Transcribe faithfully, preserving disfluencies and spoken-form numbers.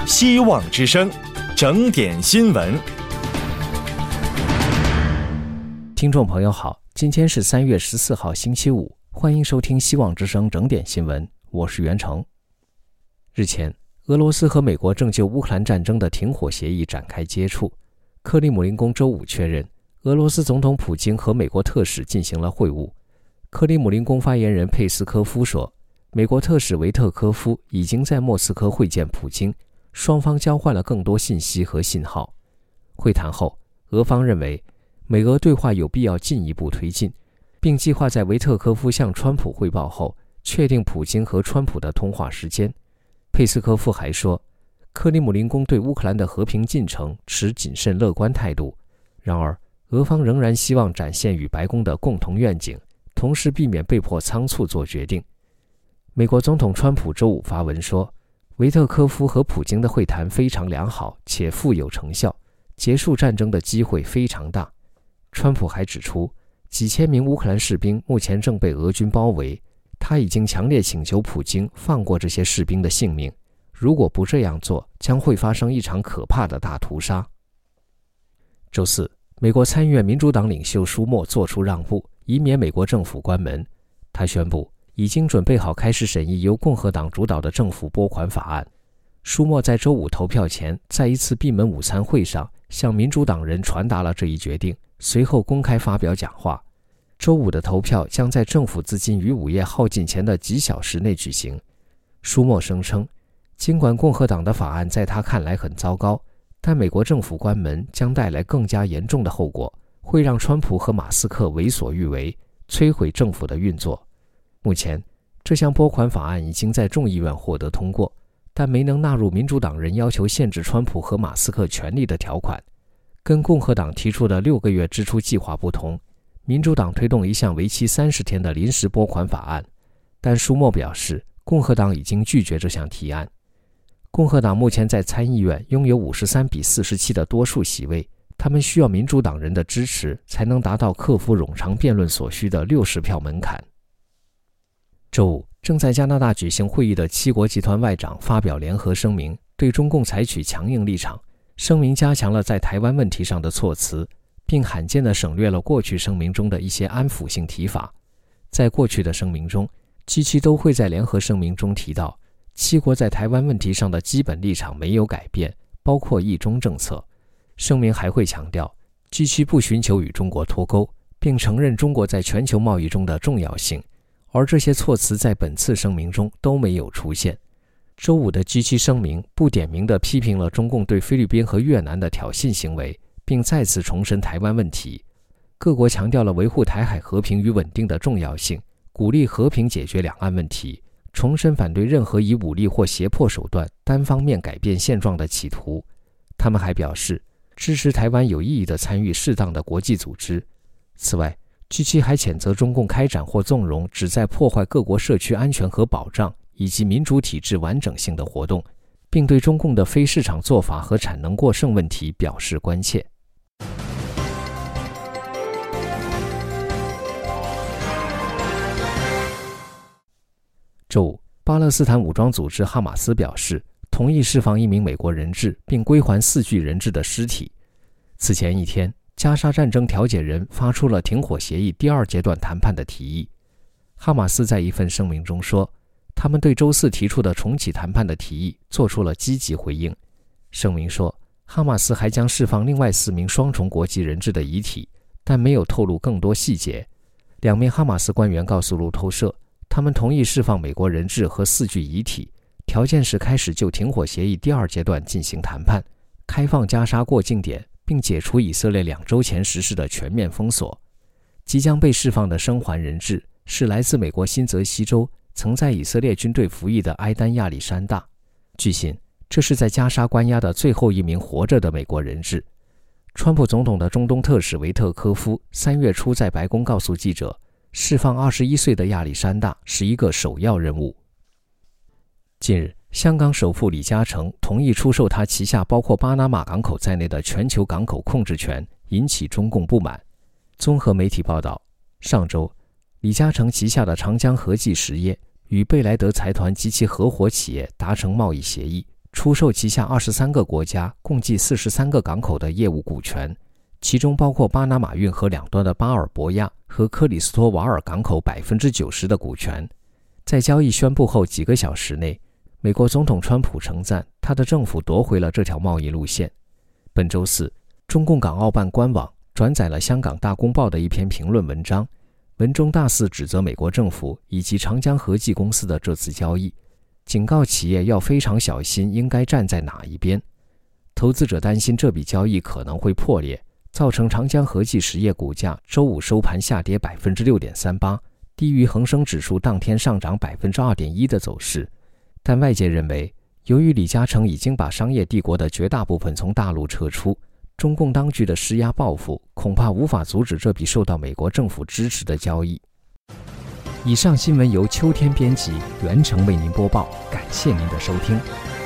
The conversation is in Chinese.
希望之声，整点新闻。 听众朋友好，今天是三月十四号星期五，欢迎收听希望之声整点新闻，我是袁成。日前，俄罗斯和美国正就乌克兰战争的停火协议展开接触。克里姆林宫周五确认，俄罗斯总统普京和美国特使进行了会晤。克里姆林宫发言人佩斯科夫说，美国特使维特科夫已经在莫斯科会见普京，双方交换了更多信息和信号。会谈后，俄方认为美俄对话有必要进一步推进，并计划在维特科夫向川普汇报后，确定普京和川普的通话时间。佩斯科夫还说，克里姆林宫对乌克兰的和平进程持谨慎乐观态度，然而俄方仍然希望展现与白宫的共同愿景，同时避免被迫仓促做决定。美国总统川普周五发文说，维特科夫和普京的会谈非常良好且富有成效，结束战争的机会非常大。川普还指出，几千名乌克兰士兵目前正被俄军包围，他已经强烈请求普京放过这些士兵的性命，如果不这样做，将会发生一场可怕的大屠杀。周四，美国参议院民主党领袖舒默做出让步，以免美国政府关门。他宣布已经准备好开始审议由共和党主导的政府拨款法案。舒默在周五投票前，在一次闭门午餐会上向民主党人传达了这一决定，随后公开发表讲话。周五的投票将在政府资金于午夜耗尽前的几小时内举行。舒默声称，尽管共和党的法案在他看来很糟糕，但美国政府关门将带来更加严重的后果，会让川普和马斯克为所欲为，摧毁政府的运作。目前，这项拨款法案已经在众议院获得通过，但没能纳入民主党人要求限制川普和马斯克权力的条款。跟共和党提出的六个月支出计划不同，民主党推动一项为期三十天的临时拨款法案，但舒默表示，共和党已经拒绝这项提案。共和党目前在参议院拥有五十三比四十七的多数席位，他们需要民主党人的支持，才能达到克服冗长辩论所需的六十票门槛。周五，正在加拿大举行会议的七国集团外长发表联合声明，对中共采取强硬立场。声明加强了在台湾问题上的措辞，并罕见地省略了过去声明中的一些安抚性提法。在过去的声明中，G 七都会在联合声明中提到，七国在台湾问题上的基本立场没有改变，包括一中政策。声明还会强调 G 七不寻求与中国脱钩，并承认中国在全球贸易中的重要性，而这些措辞在本次声明中都没有出现。周五的 G 七声明不点名地批评了中共对菲律宾和越南的挑衅行为，并再次重申台湾问题。各国强调了维护台海和平与稳定的重要性，鼓励和平解决两岸问题，重申反对任何以武力或胁迫手段单方面改变现状的企图。他们还表示，支持台湾有意义地参与适当的国际组织。此外， G 七还谴责中共开展或纵容旨在破坏各国社区安全和保障以及民主体制完整性的活动，并对中共的非市场做法和产能过剩问题表示关切。周五，巴勒斯坦武装组织哈马斯表示，同意释放一名美国人质，并归还四具人质的尸体。此前一天，加沙战争调解人发出了停火协议第二阶段谈判的提议。哈马斯在一份声明中说，他们对周四提出的重启谈判的提议做出了积极回应。声明说，哈马斯还将释放另外四名双重国籍人质的遗体，但没有透露更多细节。两名哈马斯官员告诉路透社，他们同意释放美国人质和四具遗体，条件是开始就停火协议第二阶段进行谈判，开放加沙过境点，并解除以色列两周前实施的全面封锁。即将被释放的生还人质是来自美国新泽西州曾在以色列军队服役的埃丹·亚历山大。据悉，这是在加沙关押的最后一名活着的美国人质。川普总统的中东特使维特科夫三月初在白宫告诉记者，释放二十一岁的亚历山大是一个首要任务。近日，香港首富李嘉诚同意出售他旗下包括巴拿马港口在内的全球港口控制权，引起中共不满。综合媒体报道，上周，李嘉诚旗下的长江和记实业与贝莱德财团及其合伙企业达成贸易协议， 出售旗下二十三个国家共计四十三个港口的业务股权，其中包括巴拿马运河两端的巴尔博亚和克里斯托瓦尔港口 百分之九十 的股权。在交易宣布后几个小时内，美国总统川普称赞他的政府夺回了这条贸易路线。本周四，中共港澳办官网转载了香港大公报的一篇评论文章，文中大肆指责美国政府以及长江和记公司的这次交易，警告企业要非常小心应该站在哪一边。投资者担心这笔交易可能会破裂，造成长江和记实业股价周五收盘下跌 百分之六点三八， 低于恒生指数当天上涨 百分之二点一 的走势。但外界认为，由于李嘉诚已经把商业帝国的绝大部分从大陆撤出，中共当局的施压报复恐怕无法阻止这笔受到美国政府支持的交易。以上新闻由秋天编辑，袁成为您播报，感谢您的收听。